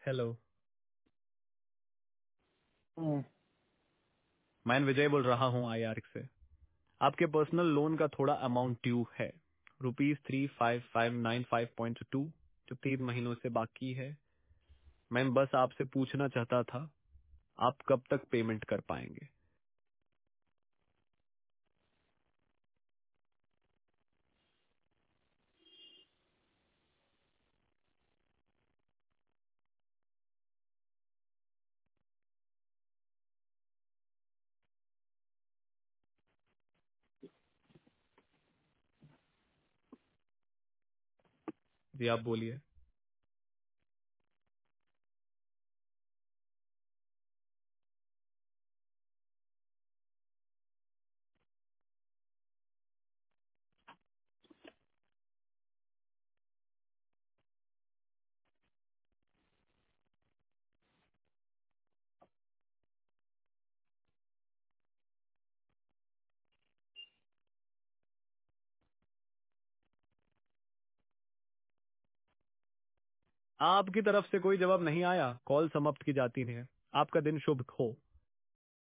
Hello. हम्म। मैं विजय बोल रहा हूँ आईआरएक्स से। आपके पर्सनल लोन का थोड़ा अमाउंट ड्यू है, ₹35595.2, जो 3 महीनों से बाकी है। मैं बस आपसे पूछना चाहता था, आप कब तक पेमेंट कर पाएंगे? जी आप बोलिए। आपकी तरफ से कोई जवाब नहीं आया, कॉल समाप्त की जाती है। आपका दिन शुभ हो।